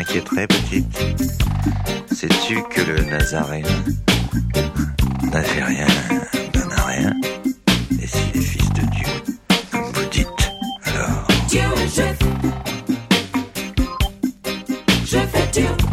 qui est très petite. Sais-tu que le Nazaréen n'a fait rien, n'en a rien? Et s'il est fils de Dieu, comme vous dites, alors... Dieu, je fais Dieu.